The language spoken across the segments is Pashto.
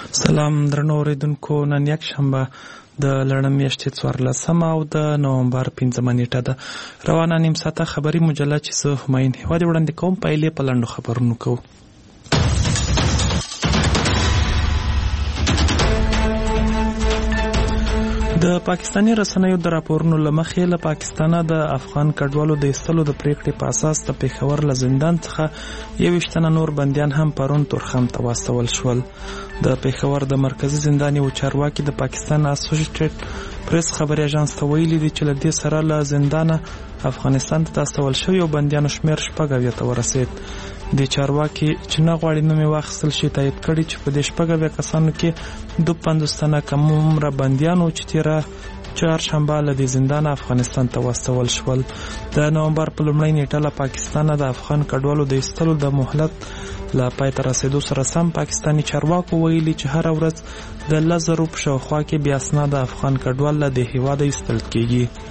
سلام درنو اوریدونکو، نن یکشنبه د لړم میاشتې 14 او د نومبر 15 نیټه ده. روانه نیم ساعته خبري مجله چې زه هماین هیواد وړاندې کوم. پیلې په لنډو خبرونو کوو. د پاکستاني رسنیو د راپورونو له مخې له پاکستانه د افغان کډوالو د ایستلو د پریکړې په اساس د پېښور له زندان څخه 21 تنه نور بندیان هم پرون تورخم ته واستول شول. د پېښور د مرکزي زندان یو چارواکي د پاکستان اسوسییټډ پریس خبري اژانس ته ویلي دي چې له دې سره له زندانه افغانستان ته استول شوی او بندیانو شمیر 90 ته ورسید. د چارواکي چې نه غواړي نومې واخیستل شي تایید کړي چې په دې 90 کسانو کې 52 تنه کم عمره بندیانو چې تیره چهارشنبه له دې زندانه افغانستان ته واستول شول. د نومبر په لومړۍ نیټه له پاکستانه د افغان کډوالو د ایستلو د مهلت له پای ته رسیدو سره سم پاکستاني چارواکو ویلي چې هره ورځ د 10,000 په شاوخوا کې بې اسناده افغان کډوال له دې هیواده ایستل کیږي.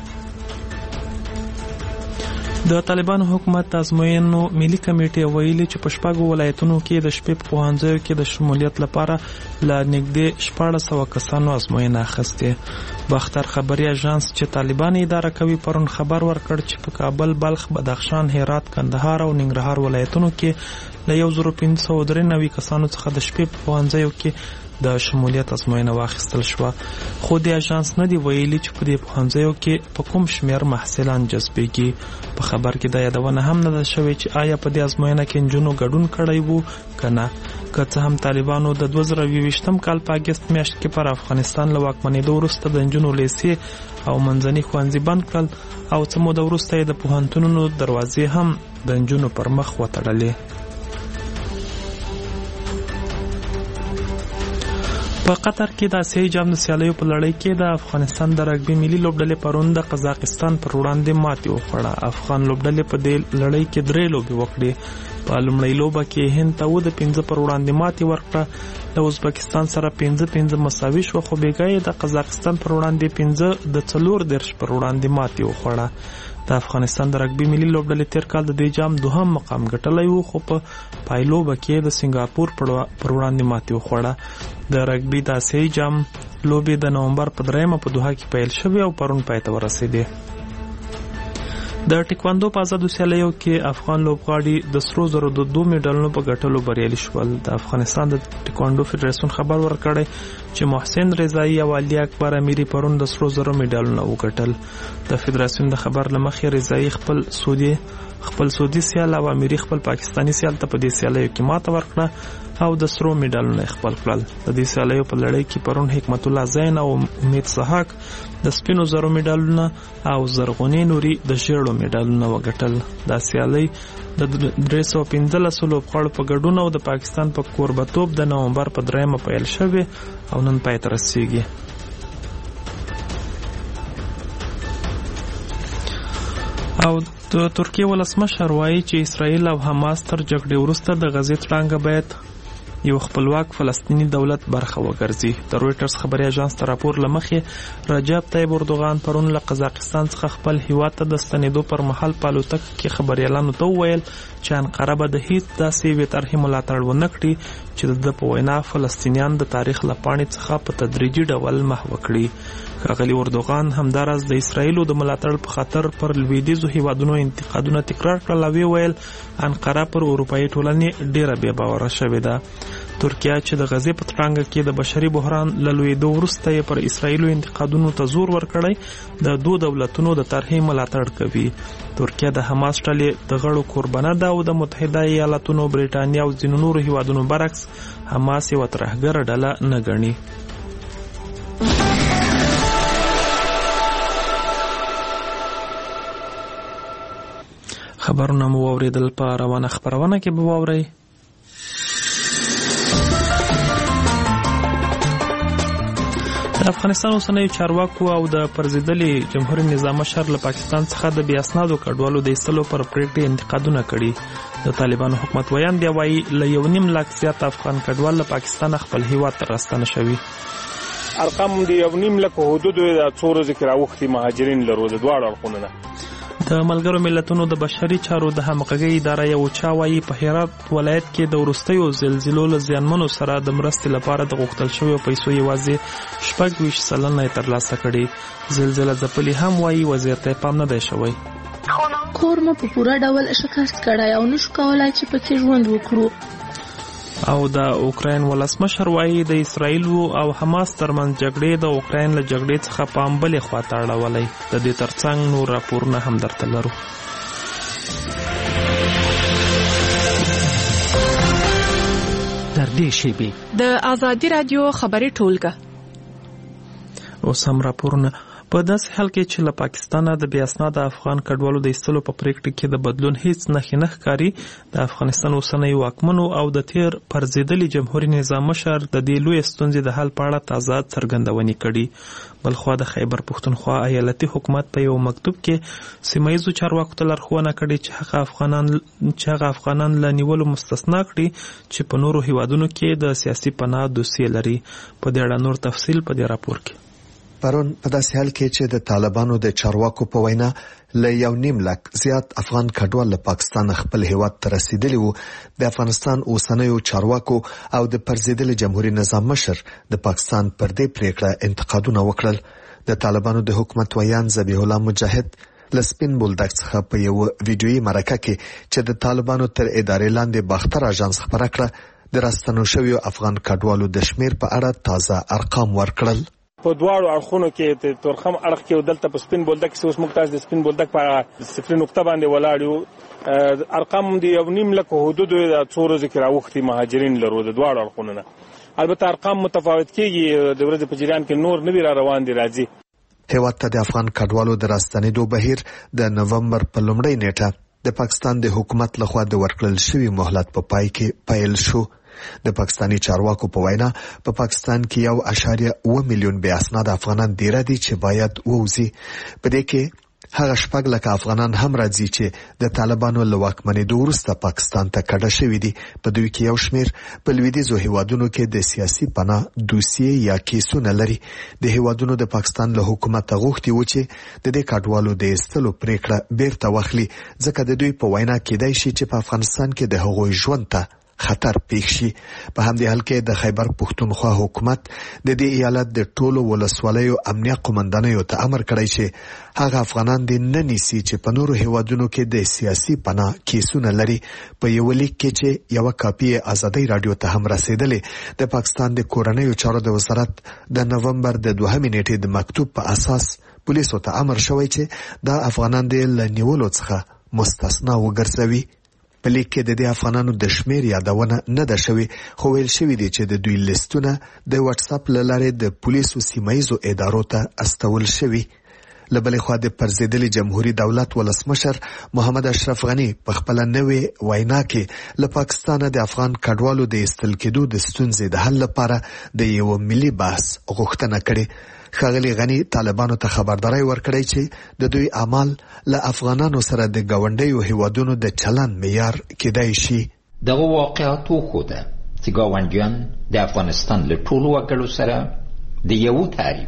د طالبانو حکومت ازموینو ملي کمیټې ویلي چې په 6 ولایتونو کې د شپې په پوهنځیو کې د شمولیت لپاره له نږدې 1400 کسانو ازموینه اخیستې. باختر خبري اژانس چې طالبان اداره کوي پرون خبر ورکړ چې په کابل، بلخ، بدخشان، هرات، کندهار او ننګرهار ولایتونو کې له 1593 کسانو څخه د شپې په پوهنځیو کې د شمولیت ازموینه واخیستل شوه. خو د اژانس نه دی ویلي چې په دې پوهنځیو کې په کوم شمیر محصلان جذبېږي. په خبر کې دا یادونه هم نه ده شوې چې آیا په دې ازموینه کې نجونو ګډون کړی وو که نه. که څه هم طالبانو د 2022 کال په اګست میاشت کې پر افغانستان له واکمنېدو وروسته د نجونو لیسې او منځني ښوونځي بند کړل او څه موده وروسته یې د پوهنتونونو دروازې هم د نجونو پر مخ وتړلې. په قطر کې د اسیایي جام د سیالیو په لړۍ کې د افغانستان د رګبي ملي لوبډلې پرون د قزاقستان پر وړاندې ماتې وخوړه. افغان لوبډلې په دې لړۍ کې 3 لوبې وکړې. په لومړۍ لوبه کې هند ته د 15 پر وړاندې ماتې ورکړه. د ازبکستان سره 5-5 مساوي شو، خو بیګا د قزاقستان پر وړاندې 5-4 پر وړاندې ماتې وخوړه. د افغانستان د رګبي ملي لوبډلې تیر کال د دې جام دوهم مقام ګټلی وو، خو په پایلوبه کې د سنگاپور پر وړاندې ماتې وخوړه. د رګبي د اسیایي جام لوبې د نومبر په 3 په دوحه کې پیل شوې او پرون پای ته ورسېدې. د ټیکواندو په آزادو سیالیو کې افغان لوبغاړي د سرو زرو د 2 میډالونو په ګټلو بریالي شول. د افغانستان د ټیکواندو فدراسیون خبر ورکړی چې محسن رضایی او علي اکبر امیری پرون د سرو زرو میډالونه وګټل. د فدراسیون د خبر له مخې رضایی خپل سعودي سیال او امیری خپل پاکستانی سیال ته په دې سیالیو کې ماته ورکړه او د سرو میډالونه خپل کړل. د دې سیالیو په لړۍ کې پرون حکمت الله زین او امید صحاک د سپینو زرو میډالونه او زرغونې نوري د ژیړو میډالونه وګټل. دا سیالۍ د 315 لوبغاړو په ګډون او د پاکستان په کوربتوب د نومبر په 3 پیل شوه او نن پای ته رسیږي. او د ترکیه ولسمشر وایي چې اسرائیل او حماس تر جګړې وروسته د غزې تړانګه باید یو خپلواک فلسطینی دولت برخه وګرځي. د رویټرز خبري اژانس ته راپور له مخې رجب طیب اردوغان پرون له قزاقستان څخه خپل هیواد ته د ستنېدو پر مهال په الوتکه کې خبريالانو ته وویل چې انقره به د هیڅ داسې یوې طرحې ملاتړ ونه کړي چې د په وینا فلسطینیان د تاریخ له پاڼې څخه په تدریجي ډول محو کړي. ښاغلي اردوغان همداراز د اسرائیلو د ملاتړ په خاطر پر لویدیځو هیوادونو انتقادونه تکرار کړل او ویل انقره پر اروپایي ټولنې ډیره بې باوره شوې ده. ترکیه چې د غزې په تړانګه کې د بشري بحران له لویدو وروسته یې پر اسرائیلو انتقادونو ته زور ورکړی د 2 دولتونو د طرحې ملاتړ کوي. ترکیه د حماس ډلې د غړو قربانه ده او د متحده ایالاتونو، بریټانیا او ځینو نورو هیوادونو برعکس حماس یوه ترهګره ډله نه ګڼي. خبرونه مو واوریدل. په روانه خبرونه کې به واورئ د افغانستان اوسنیو چارواکو او د پرځېدلي جمهوریت نظام مشر له پاکستان څخه د بې اسنادو کډوالو د ایستلو پر پریکړې انتقادونه کړي. د طالبانو حکومت ویان بیا وایي له 1.5 لاک زیات افغان کډوال له پاکستان خپل هیواد ته راستانه شوي. ارقام د 1.5 لک حدود د څو ورځې کې راوختي مهاجرین لرو د دواړو اړخونو نه. د ملګرو ملتونو د بشري چارو د همغږۍ اداره یو چا وایي په هرات ولایت کې د وروستیو زلزلو له زیانمنو سره د مرستې لپاره د غوښتل شویو پیسو یوازې 26 سلنه ترلاسه کړي. زلزله ځپلي هم وایي وضعیت ته پام نه دی شوی. کور مو په پوره ډول شکست کړی او نشو کولای چې پکې ژوند وکړو. او د اوکراین ولسمشر وایي د اسرائیل او حماس ترمنځ جګړې د اوکراین له جګړې څخه پام بلې خواته اړولی. د دې ترڅنګ نور راپورونه هم درته لرو. در دې شیبې د آزادي رادیو خبري ټولګه. اوس هم راپورونه. په داسې حال کې چې له پاکستانه د بې اسناده افغان کډوالو د ایستلو په پریکړه کې د بدلون هیڅ نښې نه ښکاري، د افغانستان اوسنی واکمنو او د تیر پرځېدلي جمهوري نظام مشر د دې لویې ستونزې د حل په اړه تازه څرګندونې کړي. بلخوا د خیبر پښتونخوا ایالتي حکومت په یو مکتوب کې سیمهییزو چارواکو ته لارښوونه کړې چې هغه افغانان له نیولو مستثنا کړي چې په نورو هیوادونو کې د سیاسي پناه دوسیې لري. په دې اړه نور تفصیل په دې راپور کې. پرون په داسې حال کې چې د طالبانو د چارواکو په وینا له 1.5 لک زیات افغان کډوال له پاکستان خپل هیواد ته رسیدلی وو، د افغانستان اوسنیو چارواکو او د پرځېدلي جمهوریت نظام مشر د پاکستان پر دې پریکړه انتقادونه وکړل. د طالبانو د حکومت ویان ذبیح الله مجاهد لسپین بولدک څخه په یو ویډیويي مرکه کې چې د طالبانو تر ادارې لاندې باختر اژانس خبره کړه، د راستنو شویو افغان کډوالو د شمیر په اړه تازه ارقام ورکړل. په دواړو اړخونو کې د تورخم اړخ کې دلته په سپین بولدک کې اوس موږ تاسو د سپین بولدک په صفر نقطه باندې ولاړو. ارقام د 1.5 لک حدود د څو ورځې کې راوختي مهاجرین لرو د دواړو اړخونو نه. البته ارقام متفاوت کېږي، د ورځې په جریان کې نور نوي را روان دي راځي. هیواد ته د افغان کډوالو د راستنېدو بهیر د نومبر په لومړۍ نیټه د پاکستان د حکومت لخوا د ورکړل شوی مهلت په پای کې پیل شو. د پاکستاني چارواکو په وینا په پاکستان کې 1.1 میلیون بې اسناد افغانان ډیر دي چې باید ووزي. په دې کې هغه 6 لک افغانان هم راځي چې د طالبانو له واکمنېدو وروسته پاکستان ته کډه شوي دي. په دوی کې یو شمیر په لویدیځو هیوادونو کې د سیاسي پناه دوسیې یا کیسونه لري. د هیوادونو د پاکستان له حکومت غوښتي و چې د دې کډوالو د ایستلو پریکړه بیرته واخلي، ځکه د دوی په وینا کېدای شي چې په افغانستان کې د هغوی ژوند ته خطر پیښ شي. په همدې حال کې د خیبر پښتونخوا حکومت د دې ایالت د ټولو ولسوالیو امنیه قومندانیو ته امر کړی چې هغه افغانان دې نه نیسي چې په نورو هیوادونو کې د سیاسي پناه کیسونه لري. په یو لیک کې چې یو کاپی آزادۍ رادیو ته هم رسیدلې، د پاکستان د کورنیو چارو د وزارت د نومبر د 2 نیټې د مکتوب په اساس پولیسو ته امر شوی چې دا افغانان دې له نیولو څخه مستثنا وګرځوي. په لیک کې د دې افغانانو د شمیر یادونه نه ده شوې، خو ویل شوی دی چې د دوی لیستونه د واتس اپ له لارې د پولیسو سیمهییزو ادارو ته استول شوي. له بلې خوا د پرځېدلي جمهوریت دولت ولسمشر محمد اشرف غني په خپل نوې وینا کې له پاکستانه د افغان کډوالو د ایستل کېدو د ستونزې د حل لپاره د یو ملي بحث غوښتنه کړې. ښاغلي غني طالبانو ته خبرداري ورکړی چې د دوی اعمال له افغانانو سره د ګاونډیو هیوادونو د چلن معیار کېدای شي. دغه واقعاتو خوده چې ګاونډیان د افغانستان له ټولو وګړو سره د یو تعریف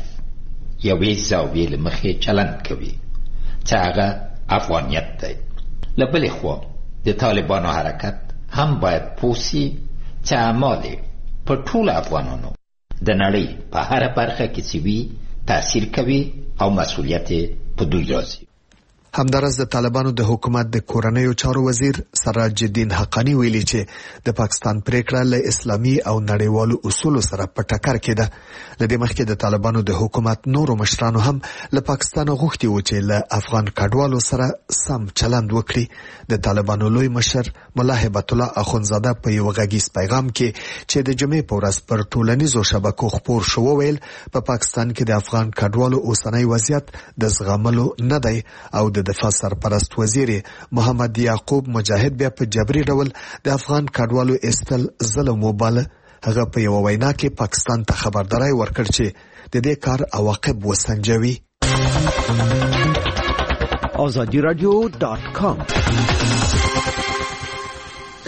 یوې زاویې له مخې چلن کوي چې هغه افغانیت دی. له بلې خوا د طالبانو حرکت هم باید پوسی چې اعمال په ټولو افغانانو د نړۍ په هر برخه کې چې وي تاثیر کوي او مسؤلیت په دوی راځي. همدارس د طالبانو د حکومت د کورنیو چارو وزیر سراج الدین حقانی ویلي چې د پاکستان پریکړه له اسلامي او نړیوالو اصولو سره په ټکر کې ده. لدې مخکې د طالبانو د حکومت نورو مشرانو هم له پاکستان غوښتي و چې له افغان کډوالو سره سم چلند وکړي. د طالبانو لوی مشر ملا هبت الله اخونزاده په یو غږیز پیغام کې چې د جمعې په ورځ پر ټولنیزو شبکو خپور شو وویل په پاکستان کې د افغان کډوالو اوسنی وضعیت د زغملو نه دی او د دفاع سرپرست وزیر محمد یعقوب مجاهد بیا په جبري ډول د افغان کډوالو ایستل ظلم وباله. هغه په یو وینا کې پاکستان ته خبرداري ورکړ چې د دې کار عواقب وسنجوي. azadiradio.com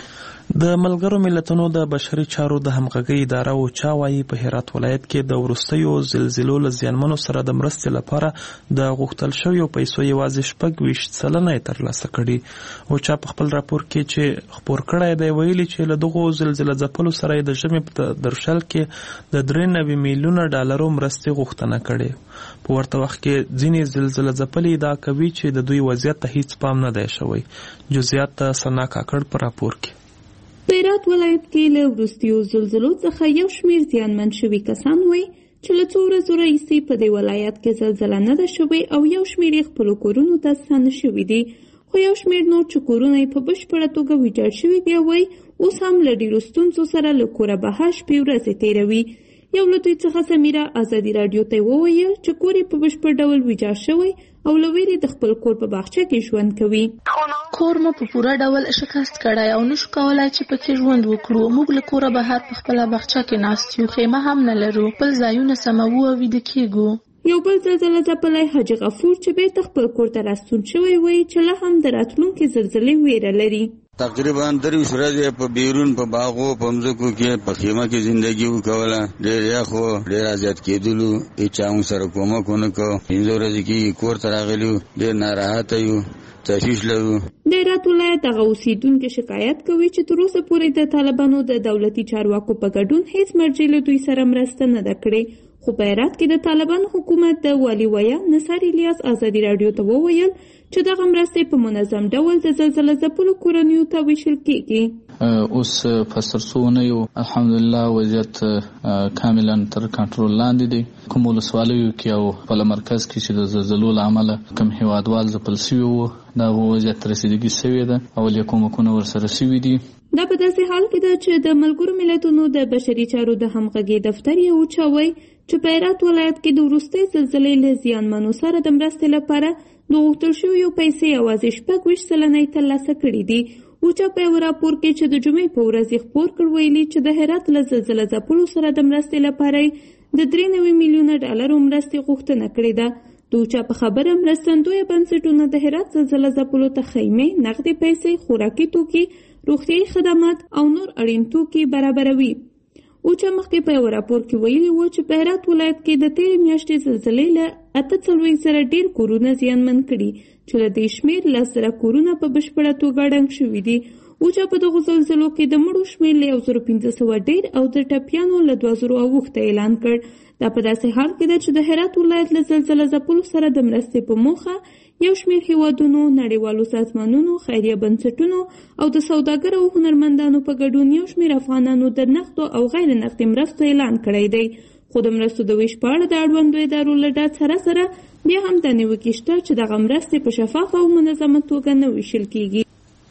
د ملګرو ملتونو د بشري چارو د همغږۍ اداره اوچا وايي په هرات ولایت کې د وروستیو زلزلو له زیانمنو سره د مرستې لپاره د غوښتل شویو پیسو یوازې 26 سلنه یې ترلاسه کړي. اوچا په خپل راپور کې چې خپور کړی دی ویلي چې له دغو زلزله ځپلو سره یې د ژمي په درشل کې د 93 میلیونه ډالرو مرستې غوښتنه کړې. په ورته وخت کې ځینې زلزله ځپلې ادعا کوي چې د دوی وضعیت ته هیڅ پام نه دی شوی. جزئیات ته ثنا کاکړ په راپور کې. په هرات ولایت کې له وروستیو زلزلو څخه یو شمېر زیانمن شوي کسان وایي چې له څو ورځو راهیسې په دې ولایت کې زلزله نه ده شوې او یو شمېر یې خپلو کورونو ته ستانه شوي دي، خو یو شمېر نور چې کورونه یې په بشپړه توګه ویجاړ شوي بیا وایي اوس هم له ډېرو ستونزو سره له کوره بهر شپې ورځې تېروي. یو له دوی څخه سمیره ازادي راډیو ته وویل چې کور یې په بشپړ ډول ویجاړ شوی او له ویرې د خپل کور په باغچه کې ژوند کوي. کور مو په پوره ډول شکست کړی او نشو کولای چې پکې ژوند وکړو. موږ له کوره بهر په خپله باغچه کې ناست یو، خیمه هم نه لرو، خپل ځایونه سموو او ویده کېږو. یو بل زلزله ځپلی حاجي غفور چې بیرته خپل کور ته راستون شوی وایي چې لا هم د راتلونکي زلزلې ویره لري. تقریبا 3 ورځې په بیرون په باغو په مځکو کې په خیمه کې زندگی وکوله. ډېر یخ و، ډېر زیات کېدلو، هېچا موږ سره کومک ونه کړ. 5 ورځې کې کور ته راغلي یو، ډېر ناراحته یو، تشویش لرو. د هرات ولایت هغه اوسېدونکي شکایت کوي چې تر اوسه پورې د طالبانو د دولتي چارواکو په ګډون هېڅ مرجع له دوی سره مرسته نه ده کړې. خو په هرات کې د طالبانو حکومت د والي ویا نصار الیاس ازادي راډیو ته وویل چې دغه مرستې په منظم ډول د زلزله ځپلو کورنیو ته ویشل کېږي. اوس په سرسونه یو الحمدلله وضعیت کاملا تر کنټرول لاندې دی. کوم ولسوالیو کې او په مرکز کې چې د زلزلو له امله کوم هیوادوال ځپل شوي وو دغه وضعیت ته رسیدګي شوې ده او له کومکونه ورسره شوي دي. دا په داسې حال کې ده چې د ملګرو ملتونو د بشري چارو د همغږۍ دفتر یې وچوي چې په هرات ولایت کې د وروستۍ زلزلې له زیانمنو سره د مرستې لپاره د غوښتل شویو پیسې یوازې 26 سلنه یې ترلاسه کړي دي. اوچا په یو راپور کې چې د جمعې په ورځ یې خپور کړ ویلي چې د هرات له زلزله ځپلو سره د مرستې لپاره د 93 میلیونه ډالرو مرستې غوښتنه کړې ده. د اوچا په خبره مرستندویه بنسټونه د هرات زلزله ځپلو ته خیمې، نغدي پیسې، خوراکي توکي، روغتیايي خدمات او نور اړین توکي برابروي. اوچا مخکې په یو راپور کې ویلي و چې په هرات ولایت کې د تېرې میاشتې زلزلې له 48 سره ډېر کورونه زیانمن کړي چې له دې شمېر 10,000 کورونه په بشپړه توګه ړنګ شوي دي. اوچا په دغو زلزلو کې د مړو شمېر له 1500 ډېر او د ټپیانو له 2000 اوښته اعلان کړ. دا په داسې حال کې ده چې د هرات ولایت له زلزله ځپلو سره د مرستې په موخه یو شمېر هیوادونو، نړیوالو سازمانونو، خیریه بنسټونو او د سوداګرو او هنرمندانو په ګډون یو شمېر افغانانو د نقدو او غیر نقدي مرستو اعلان کړی دی. خو د مرستو د ویش په اړه د اړوندو ادارو له ډاډ سره بیا هم دا نیوکې شته چې دغه مرستې په شفافه او منظمه توګه نه ویشل کیږي.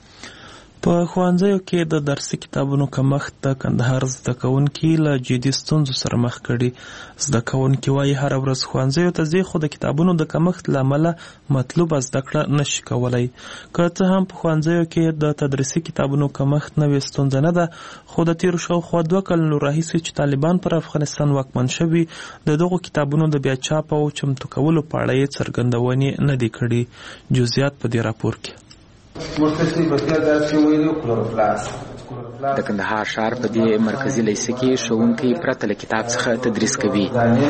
په ښوونځیو کې د درسي کتابونو کمښت د کندهار زده کوونکي له جدي ستونزو سره مخ کړي. زده کوونکي وایي هره ورځ ښوونځیو ته ځي خو د کتابونو د کمښت له امله مطلوبه زده کړه نشي کولی. که څه هم په ښوونځیو کې د تدریسي کتابونو کمښت نوې ستونزه نه ده، خو د تېرو شاوخوا 2 کلونو راهیسې چې طالبان پر افغانستان واکمن شوي د دغو کتابونو د بیا چاپ او چمتو کولو په اړه یې څرګندونې نه دي کړي. جزئیات په دې راپور کې. د کندهار ښار په دې مرکزي لیسه کې ښوونکي پرته له کتاب څخه تدریس کوي.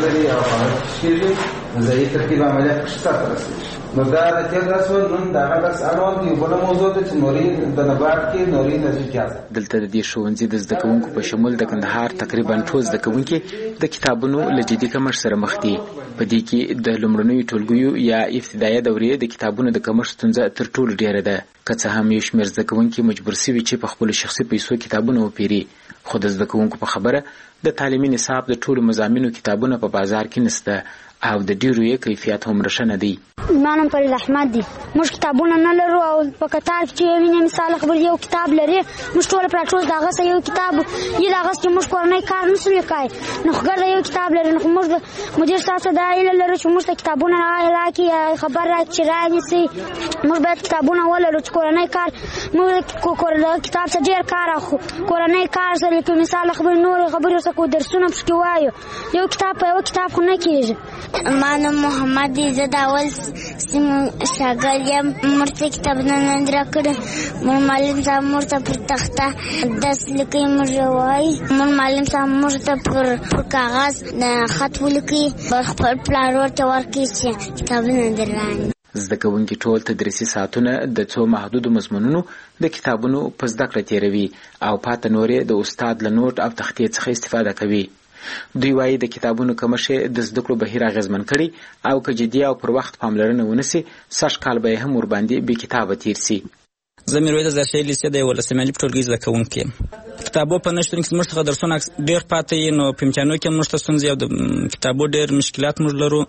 نو دا د تیر درس نن دا درس اړوند دی بل موضوع د نوري د نبات کې نوري نزدیکیات. دلته د دې ښوونځي د زده کوونکو په شمول د کندهار تقریبا ټول زده کوونکي د کتابونو له جدي کمښت سره مخ دي. په دې کې د لومړنیو ټولګیو یا ابتدایي دورې د کتابونو د کمښت ستونزه تر ټولو ډیره ده. که څه هم یو شمېر زده کوونکي مجبور سوي چې په خپلو شخصي پیسو کتابونه وپیري، خو د زده کوونکو په خبره د تعلیمي نصاب د ټولو مضامینو کتابونه په بازار کې نشته او د ډیرو یې کیفیت هم رشنه دی. ایمان پر احمد دی موږ کتابونه نه لرو او په کتار کې ویني مثال خبر یو کتاب لري موږ ټول پر ټول دغه یو کتاب یی دغه چې موږ کورنۍ کار نشو وکای نو خګر یو کتاب لري نو موږ مدیر تاسو دا ایله لرو چې موږ کتابونه راکې خبر راکې راځي موږ باید کتابونه ولرو چې کورنۍ کار موږ کورنۍ کتاب څخه ډیر کار اخو کورنۍ کار سره کې مثال خبر نور خبر اوسه کو درسونه پکې وایو یو کتاب په یو کتاب خو نه کیږي ما نوم محمد دی. زه د اول صنف شاګرد یم. موږ ته کتابونه نه دي راکړي. موږ معلم صاحب موږ ته پر تخته درس لیکي، موږ وایي. موږ معلم صاحب موږ ته پر کاغذ خط ولیکي، خپل پلار ورته ورکړي چې کتابونه در راني. زده کوونکي ټول تدریسي ساعتونه د څو محدودو مضمونونو د کتابونو په زده کړه تېروي او پاته نور یې د استاد له نوټ او تختې څخه استفاده کوي. دوی وایي د کتابونو کمښت د زده کړو بهیر اغېزمن کړي او که جدي او پر وخت پاملرنه ونسي، سږ کال به یې هم ورباندې بې کتابه تېر سي. زه میرویس ظاهرشاهي لیسې د 11 میلادي په ټولګي زده کوونکی یم. کتابو په نشتون کې زموږ څخه درسونه ډېر پاته یي، نو په امتحانو کې موږ ته ستونزې او د کتابو ډېر مشکلات موږ لرو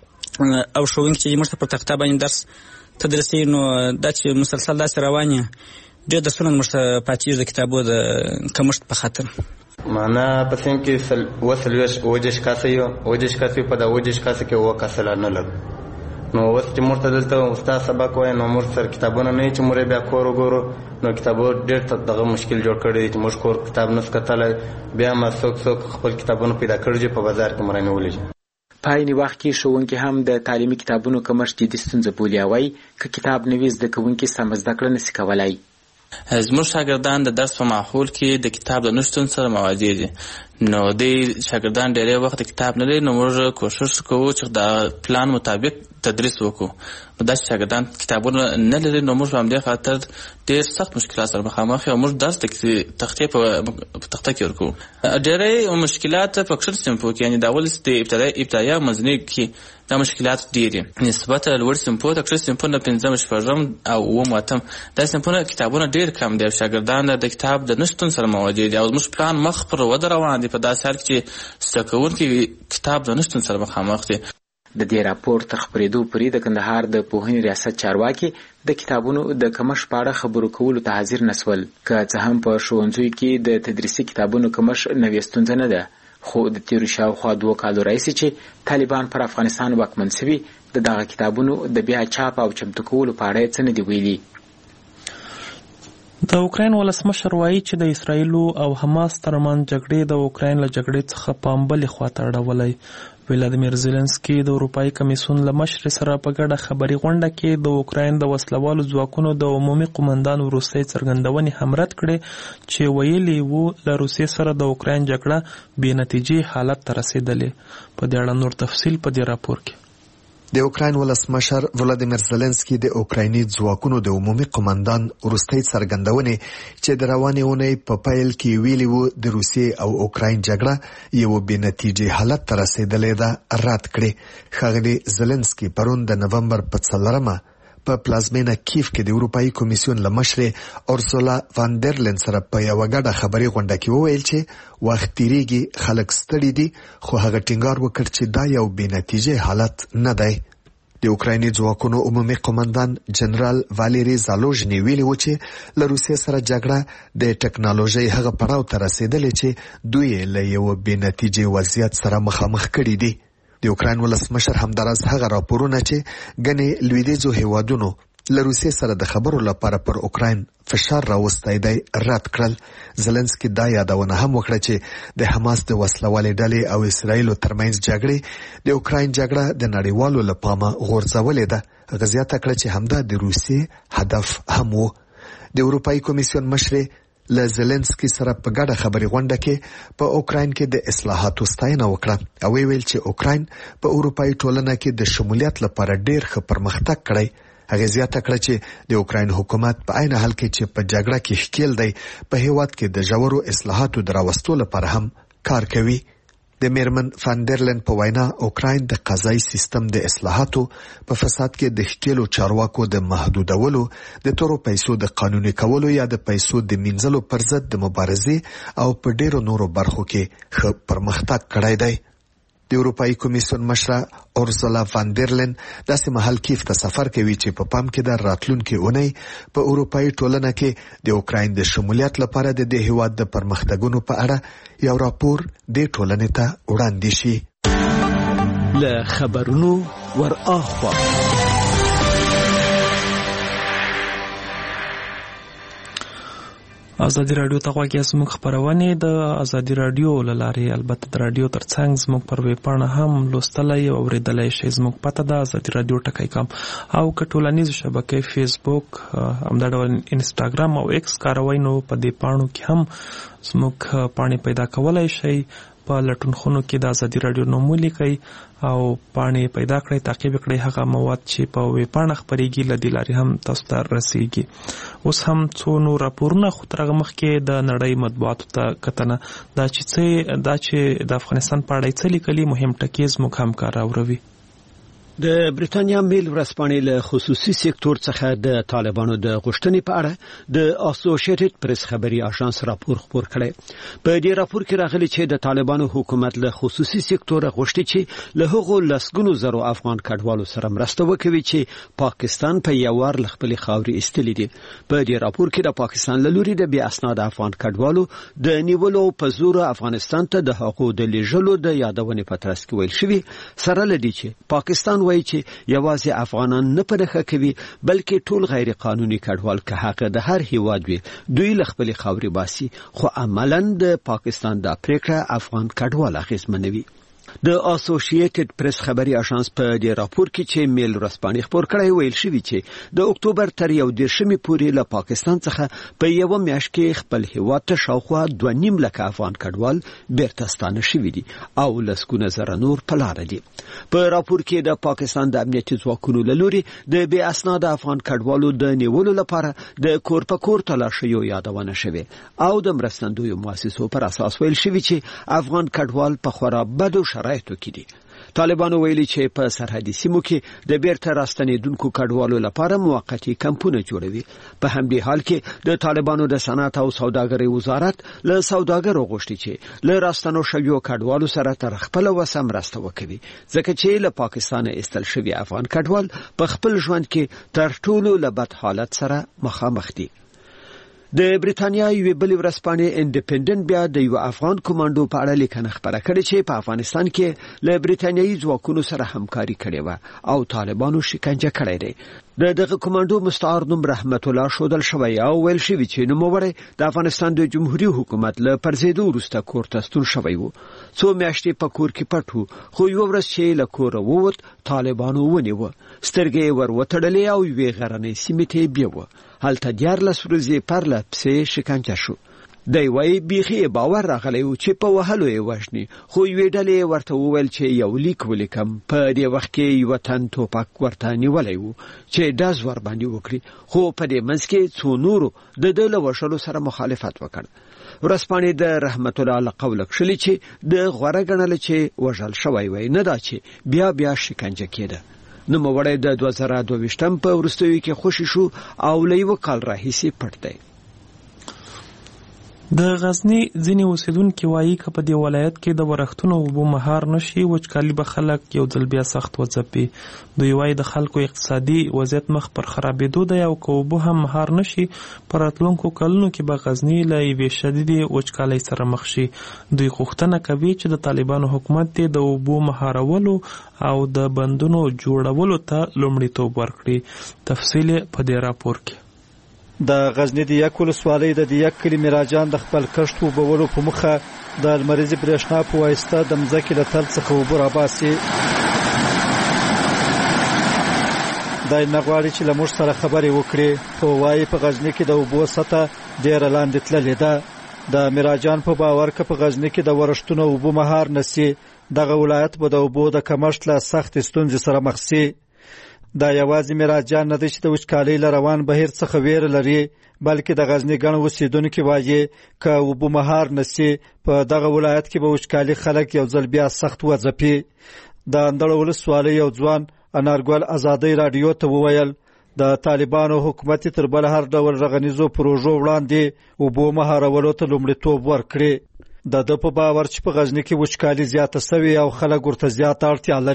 او ښوونکي چې موږ ته په تخته باندې درس تدریسي، نو دا چې مسلسل داسې روان یې ډېر درسونه موږ ته پاتېږي د کتابو د کمښت په خاطر. معنا په صنف کې 27 کاسه یو 27 کاسه په دا 27 کاسه کې 9 کاسه نه لګ. نو اوس چې موږ ته دلته استاد سبق وایي، نو موږ سره کتابونه نه چې موږ بیا کور وګورو، نو کتابو ډېر دغه مشکل جوړ کړی چې موږ کور کتاب نس کتلای، بیا ما څوک خپل کتابونه پیدا کړی په بازار کې مرانه ولې. په عین وخت کې ښوونکي هم د تعلیمي کتابونو کمښت جدي ستونزه بولي او وایي که کتاب نه وي زده کوونکي سمه زده کړه نسي کولی. زموږ شاګردان د درس په ماحول کې د کتاب د نشتون سره مواجه دي، نو د شاګردان ډېری وخت د کتاب نه لري، نو موږ کوشش کوو چې د پلان مطابق تدریس وکړو. نو داسې شاګردان کتابونه نه لري، نو موږ په همدې خاطر ډېر سخت مشکلات سره مخامخ یو. موږ درس د تختې په تخته کې ورکوو. ډېری مشکلات په کښر صنفو کې، یعنې د اول د ابتدایي او منځنۍ کې دا مشکلات ډېر دي. نسبت لوړ صنفو د کښر صنفونه 5 شپږم او 8 دا صنفونه کتابونه ډېر کم دي او شاګردان د کتاب د نشتون سره مواجه دي او زموږ پلان مخ پر وده روان دي په داسې حال کې چې زده کوونکي کتاب د نشتون سره مخامخ دي. د دې راپور تر خپرېدو پورې د کندهار د پوهنې ریاست چارواکي د کتابونو د کمښت په اړه خبرو کولو ته حاضر نسول. که څه هم په ښوونځیو کې د تدریسي کتابونو کمښت نوې ستونزه نه ده، خو د تېرو شاوخوا 2 کالو راهیسې چې طالبان پر افغانستان واکمن سوي، د دغه کتابونو د بیا چاپ او چمتو کولو په اړه څه نه دي ویلي. د اوکراین ولسمشر وایي چې د اسرایلو او حماس ترمنځ جګړې د اوکراین له جګړې څخه پام بلې خواته اړولی. ولادیمیر زيلنسکي د اروپایي کمیسیون له مشر سره په ګډه خبري غونډه کې د اوکراین د وسلوالو ځواکونو د عمومي قومندان وروستۍ څرګندونې هم رد کړې چې ویلي وو له روسیې سره د اوکراین جګړه بې نتیجې حالت ته رسېدلې. په دې اړه نور تفصیل په دې راپور کې. د اوکراین ولسمشر ولادیمیر زيلنسکي د اوکرایني ځواکونو د عمومي قومندان وروستۍ څرګندونې چې د روانې اونۍ په پیل کې ویلي وو د روسیې او اوکراین جګړه یو بې نتیجې حالت ته رسېدلې ده رد کړې. ښاغلي زيلنسکي پرون د نومبر په 4 په پلازمینه کیف کې د اروپایي کمیسیون له مشر اورسولا فاندرلین سره په یو غډه خبري غونډه کې وویل چې وخت تیریږي، خلک ستړي دي، خو هغه ټینګار وکړ چې دا یو بې نتیجې حالت نه دی. د اوکرایني ځواکونو عمومي قومندان جنرال واليري زالوژني ویلي و چې له روسیې سره جګړه د ټکنالوژي هغه پړاو ته رسیدلې چې دوی له یو بې نتیجې وضعیت سره مخامخ کړي دي. د اوکراین ولسمشر همدارس هغه راپورونه چې ګنې لویدیځو هیوادونو له روسیې سره د خبرو لپاره پر اوکراین فشار راوستی دی رد کړل. زيلنسکي دا یادونه هم وکړه چې د حماس د وسلوالې ډلې او اسرایل ترمنځ جګړې د اوکراین جګړه د نړیوالو لپاره غورځولې ده. غزياته کړه چې همدا د روسیې هدف هم وو. د اروپایي کمیسیون مشر له زيلنسکي سره په ګډه خبري غونډه کې په اوکراین کې د اصلاحاتو ستاینه وکړه او ویل چې اوکراین په اروپایي ټولنه کې د شمولیت لپاره ډېر ښه پرمختګ کړی. هغه زیاته کړه چې د اوکراین حکومت په عین حال کې چې په جګړه کې ښکیل دی په هیواد کې د ژورو اصلاحاتو دراوستو لپاره هم کار کوي. د میرمن فاندرلین په وینا اوکراین د قضایي سیستم د اصلاحاتو په فساد کې د ښکیلو چارواکو د محدودولو، د تورو پیسو د قانوني کولو یا د پیسو د مینځلو پر ضد د مبارزې او په ډیرو نورو برخو کې ښه پرمختګ کړی دی. د اروپایي کمیسیون مشره اورسولا فاندرلین داسې مهال کیف ته سفر کوي چې په پام کې د راتلونکي اونۍ په اروپایي ټولنه کې د اوکراین د شمولیت لپاره د دې هیواد د پرمختګونو په اړه یو راپور د ټولنې ته وړاندې شي. له خبرونو ورآخوا ازادي رادیو ته غواړئ زموږ خبرونه د ازادي رادیو لارې البته د رادیو ترڅنګ زموږ پر ویب پاڼه هم لوستلای او اوریدلای شئ. زموږ پته ده ازادي رادیو ټکی کام او کټولنیز شبکې فیسبوک همدا ډول انستګرام او ایکس کاروي نو په دې پاڼو کې هم زموږ پاڼې پیدا کولای شئ. په لټونخونو کې د ازادي رادیو نوم ولیکئ او پاڼې پیدا کړئ، تعقیب کړئ هغه مواد چې په ویب پاڼه خپرېږي له دې لارې هم تاسو ته رسیږي. اوس هم څو نور راپورونه خو تر هغه مخکې د نړۍ مطبوعاتو ته کتنه دا چې د افغانستان په اړه څه لیکلي مهم ټکي زموږ همکار راوروي. د بریتانیا میل ورځپاڼې له خصوصي سکتور څخه د طالبانو د غوښتنې په اړه د اسوسییټډ پریس خبري اژانس راپور خپور کړی. په دې راپور کې راغلي چې د طالبانو حکومت له خصوصي سکتور غوښتي چې له هغو لسګونو زرو افغان کډوالو سره مرسته وکړي چې پاکستان په یو ور خپل خاوري استلې دي. په دې راپور کې د پاکستان له لوري د بې اسناد افغان کډوالو د نیولو په زور افغانستان ته د حقوق د لیږلو د یادونې په ترڅ کې ویل شوی سره لدی چې پاکستان وایي چې یوازې افغانان نه پرخه کوي بلکې ټول غیر قانوني کډوال که حق د هر هیواد وي دوی له خپل خاوري باسي، خو عملاً د پاکستان د پریکړه افغان کډوال اخیستمنوي. د اسوسییټډ پریس خبري اژانس په دې راپور کې چې میل ورځپاڼې خبر کړی ویل شوی چې د اکتوبر تر 11 پورې له پاکستان څخه په یو میاشت کې خپل هیواد ته شاوخوا 2.5 لک افغان کډوال بیرته ستانه شوي دي او لسګونه زره نور په لار دي. په راپور کې د پاکستان د امنیتي ځواکونو له لوري د بې اسناد افغان کډوالو د نیولو لپاره د کور په کور تلاشیو یادونه شوه او د مرستندوی مؤسسو پر اساس ویل شوی چې افغان کډوال په خورا بدو شرایطو کې دي. طالبانو ویلي چې په سرحدي سیمو کې د بیرته راستنېدونکو کډوالو لپاره موقتی کمپونه جوړوي. په همدې حال کې د طالبانو د صنعت او سوداګرۍ وزارت له سوداګرو غوښتي چې له راستنو شویو کډوالو سره تر خپل وسه مرسته وکړي ځکه چې له پاکستان ایستل شوی افغان کډوال په خپل ژوند کې تر ټولو له بد حالت سره مخامخ دي. د بریتانیا یو بل ورځپاڼې انډیپندنت بیا د یو افغان کمانډو په اړه لیکنه خبره کړې چې په افغانستان کې له بریتانیایي ځواکونو سره همکاري کړې و او طالبانو شکنجه کړې ده. دغه کمانډو مستعار نوم رحمت الله شودل شوی او ویل شوی چې نوموړی د افغانستان د جمهوریت حکومت له پرځېدو وروسته کور ته ستون شوی و. څو میاشتې په کور کې پټ و خو یو ورځ چې له کوره ووت طالبانو ونیوه، سترګې ور وتړلې او یوې غرنۍ سیمې ته بیوه. هلته 14 ورځې پرله پسې شکنجه شو. دی وایي بیخي باور راغلی و چې په وهلو یې وژني، خو یوې ډلې ورته وویل چې یو لیک ولیکم. په دې وخت کې یو تن توپک ورته نیولی و چې ډز ور باندې وکړي، خو په دې منځ کې څو نورو د ده له وژلو سره مخالفت وکړ. ورځپاڼې د رحمت الله له قوله کښلي چې د غوره ګڼله چې وژل شوی وی، نه دا چې بیا شکنجه کېده. نوموړی د 2022 په وروستیو کې خوشی شو او له یو کال راهیسې پټ دی. د غزنی ځینې اوسیدونکي وایي که په دې ولایت کې د ورښتونو اوبو مهار نشي وچکالي به خلک یو ځل بیا سخت وځپي. دوی وایي د خلکو اقتصادي وضعیت مخ پر خرابېدو دی او که اوبه هم مهار نشي په راتلونکو کلونو کې به غزنی له یوې شدیدې وچکالۍ سره مخ شي. دوی غوښتنه کوي چې د طالبانو حکومت د اوبو مهارولو او د بندونو جوړولو ته لومړیتوب ورکړي. تفصیل په دې راپور کې. د غزنی د یک ولسوالۍ د یک کلي میراجان د خپل کښت وبولو په مخه د لمریزې برېښنا په واسطه د مځکې له تل څخه اوبه راباسي. دا نه غواړي چې له موږ سره خبرې وکړي، خو وایي په غزنی کې د اوبو سطح ډېره لاندې تللې ده. د میراجان په باور که په غزنی کې د ورښتونو اوبو مهار نسی دغه ولایت به د اوبو د کمښت له سختې ستونزې سره مخ شي. دا یوازې میراجان نه دی چې د وچکالۍ له روان بهیر څخه ویره لري، بلکې د غزنی ګڼ اوسیدونکي وایي که اوبه مهار نسی په دغه ولایت کې به وچکالي خلک یو ځل بیا سخت وځپي. د اندړ ولسوالۍ یو ځوان انارګل ازادۍ راډیو ته وویل د طالبانو حکومت تر بل هر ډول رغنیزو پروژو وړاندې اوبو مهارولو ته لومړیتوب ورکړي. د ده په باور چې په غزنی کې وچکالي زیاته سوي او خلک ورته زیاته اړتیا لري.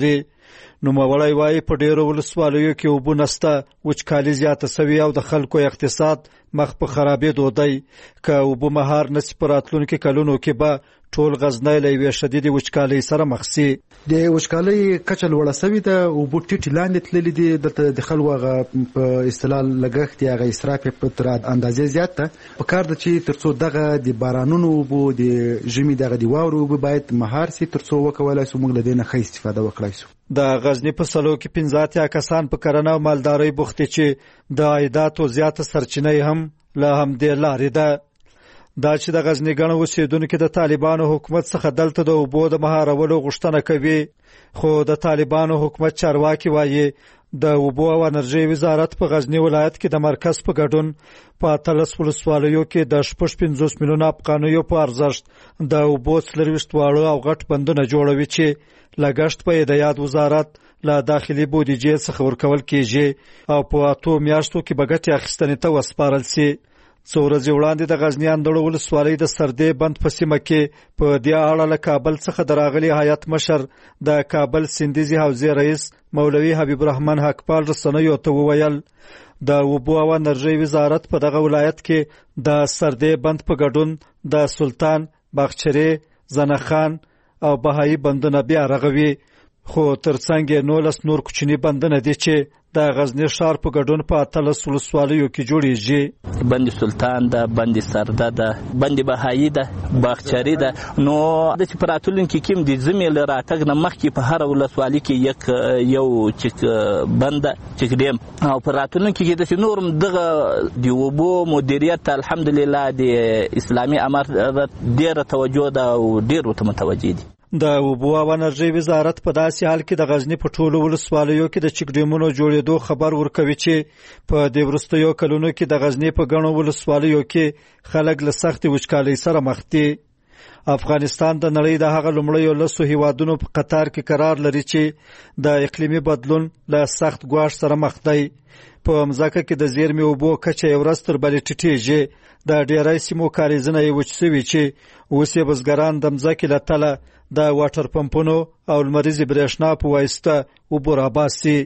نوموړی وایي په ډیرو ولسوالیو کې اوبه نشته، وچکالي زیاته سوي او د خلکو اقتصاد مخ په خرابېدو دی. که اوبه مهار نشي په راتلونکي کلونو کې به ټول غزنی له یوې شدیدې وچکالۍ سره مخ شي. د وچکالۍ کچه لوړه سوې ده، اوبه ټیټې لاندې تللې دي. دلته د خلکو هغه په اصطلاح لګښت یا هغه اسراف په تر اندازې زیات ده. پکار ده چې تر څو دغه د بارانونو اوبه د ژمي دغه د واورو اوبه باید مهار سي، تر څو وکولای سو موږ له دې نه ښه استفاده وکړای سو. د غزنی په سلو کې 15 کسان په کرنه او مالدارۍ بوخت چې د عایداتو زیاته سرچینه هم له همدې لارې ده. دا چې د غزنی ګڼو اوسیدونکو د طالبانو حکومت څخه دلته د اوبو د مهارولو غوښتنه کوي، خو د طالبانو حکومت چارواکي وایي د اوبو او انرژي وزارت په غزنی ولایت کې د مرکز په ګډون په 13 ولسوالیو کې د 50 میلیون افغانیو په ارزښت د اوبو 40 واړه او غټ بندونه جوړوي چې لګښت په د یاد وزارت له داخلي بودیجې څخه ورکول کیږي او په 8 میاشتو کې به ګټې اخیستنې ته وسپارل شي. څو ورځې وړاندې د غزنی اندړو ولسوالۍ د سردې بند په سیمه کې په دې اړه له کابل څخه د راغلي هیئت مشر د کابل سیندیزي حوزې رئیس مولوي حبیب الرحمن حقپال رسنیو ته وویل د اوبو او انرژي وزارت په دغه ولایت کې د سردې بند په ګډون د سلطان، باغچری، زنخان او بهایی بندونه بیا رغوي، خو ترڅنګ 19 نور کوچني بندونه دي چې د غزنی ښار په ګډون په 13 ولسوالیو کې جوړیږي. بند سلطان ده، بند سرده ده، بند بهایی ده، باغچری ده. نو د چپراتولن کې کیم دي زميل راتګ نه مخ کې په هر ولسوالي کې یو چک بند چک دیم او په راتولن کې د نورم دغه دی وبو مدیریت الحمدلله د اسلامي امارت ډیره توجه ده او ډیر ته متوجه دي. د اوبو او انرژي وزارت په داسې حال کې د غزنی په ټولو ولسوالیو کې د چک ډیمونو جوړېدو خبر ورکوي چې په دې وروستیو کلونو کې د غزنی په ګڼو ولسوالیو کې خلک له سختې وچکالۍ سره مخ دي. افغانستان د نړۍ د هغه لومړیو لسو هیوادونو په قطار کې قرار لري چې د اقلیمي بدلون له سخت ګواښ سره مخ دی. په مځکه کې د زیرمې اوبو کچه یو ورځ تر بلې ټیټېږي. د ډېری سیمو کاریزونه یې وچ سوي چې اوس یې بزګران د مځکې له تله د واټر پمپونو او لمریزې برېښنا په واسطه اوبه راباسي.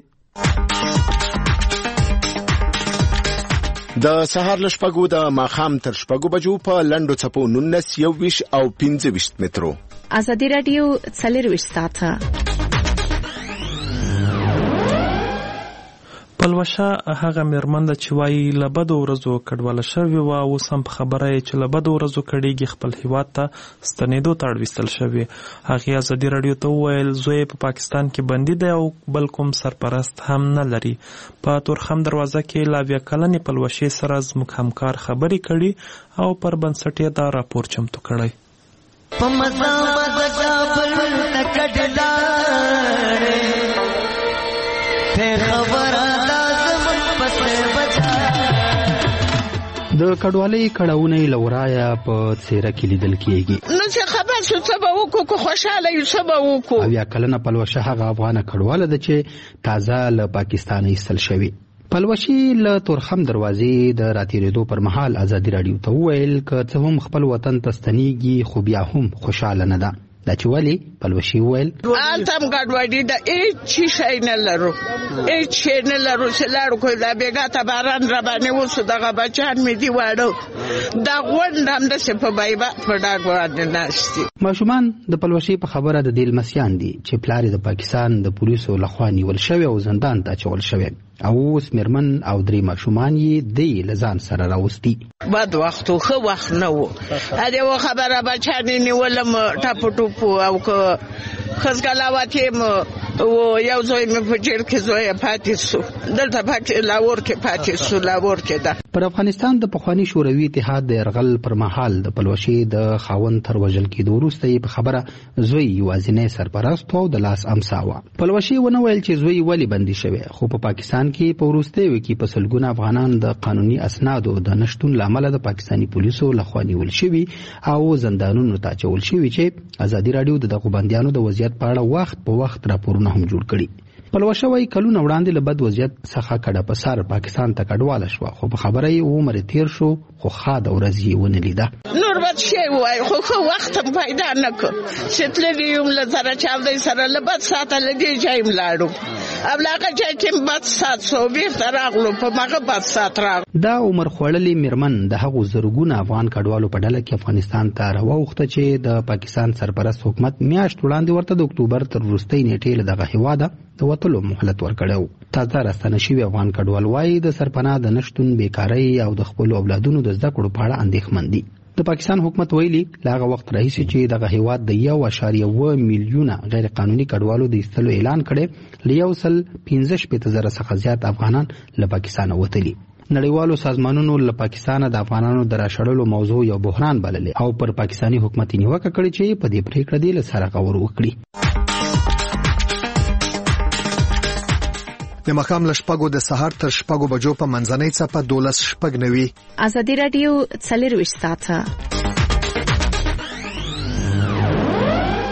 د سهار له شپږو د ماښام تر شپږو بجو په لنډو څپو 19 21 او 25 مترو. ازادي رادیو 24 ساعته. پلوشه هغه میرمن چې وایي له بدو ورځو کډواله شوې وه، اوس هم په خبره یې چې له بدو ورځو کډېږي خپل هیواد ته ستنېدو ته اړویستل شوې. هغې ازادي راډیو ته وویل زوی په پاکستان کې بندي دی او بل کوم سرپرست هم نه لري. په تورخم دروازه کې له 20 کلنې پلوشې سره زموږ همکار خبرې کړي او پر بنسټ یې دا راپور چمتو کړی. د کډوالۍ کړهونه لورایا په څیره کې لیدل کیږي. نو چې خبر شو څه به وکړو، کو خوشاله یو څه به وکړو. او یا کلنه پلوشه هغه افغان کډواله ده چې تازه له پاکستان ایستل شوی. پلوشي له تورخم دروازې د راتېرېدو پر مهال ازادي راډیو ته وویل که څه هم خپل وطن ته ستنېږي خو بیا هم خوشاله نه ده. دا چې ولې پلوشي وویل هلته هم ګډوډي ده، هېڅ شی نه لرو، هېڅ شی نه لرو چې لاړو کوو. دا بېګا ته باران راباندې وسو، دغه بچیان مې دي واړه، دا غونډ همداسې په بیبات په ډاګ باندې ناست دي. ماشومان د پلوشي په خبره د دې لمسیان دي چې پلار یې د پاکستان د پولیسو لخوا نیول شوی او زندان ته اچول شوی او اوس میرمن او 3 ماشومان یې د له ځان سره راوستي. بد وخت و ښه وخت نه و. ادې و خبره بچیان یې نیولم ټپو ټوپو او که خزګلاوات یې و یو زوی مې په جیل کې زوی پاتې سو، دلته لاهور کې پاتې سو، لاهور کې ده. پر افغانستان د پخواني شوروي اتحاد د یرغل پر مهال د پلوشي د خاوند تر وژل کېدو وروسته یې په خبره زوی یوازینی سرپرست او د لاس امسا وه. پلوشي ونه ویل چې زوی ولې بندي شوی، خو په پاکستان کې په وروستیو کې په سلګونه افغانان د قانوني اسنادو د نشتون له امله د پاکستاني پولیسو لخوا نیول شوي او زندانونو ته اچول شوي چې ازادي راډیو د دغو بندیانو د وضعیت په اړه وخت په وخت راپورونه هم جوړ کړي. پلوشه وایي کلونه وړاندې له بد وضعیت څخه کډه په سر پاکستان ته کډواله شوه، خو په خبره یې عمر تیر شو خو ښاده ورځ یې ونه لیده. نور غربت شي وای خو وخت پیدا نکړ چې تللی یم له سره چاودې سره له بد ساعته لدی جایم لاړو ابلاغه چې کوم بد ساعت سو بیرته راغلو په ماغه بد ساعت راغ دا عمر خوړلې میرمن د هغو زرګونه افغان کډوالو په ډله کې افغانستان ته راوخته چې د پاکستان سرپرست حکومت میاشت وړاندې ورته د اکتوبر تر وروستۍ نیټې له دغه هیواده د وتلو مهلت ورکړو. تازه راستنه شوي افغان کډوال وایي د سرپناه د نشتون بیکارۍ او د خپل اولادونو د زده کړو په اړه اندېښمن دي. د پاکستان حکومت ویلي لاغه وخت راهیسې چې دغه هیواد د 1.1 میلیونه غیر قانوني کډوالو د ایستلو اعلان کړي ل 1.15 څخه زیات افغانان له پاکستان وتلي. نړیوالو سازمانونو له پاکستان د افغانانو د راشړلو موضوع یو بحران بللې او پر پاکستانی حکومت نیوکه کړې چې په دې پریکړه دی له سره غور وکړي. د مخام لشپګو د سهار تر شپګو بجو په منځنۍ څپه 12 شپګ نوي. ازادي رادیو 24 ساعته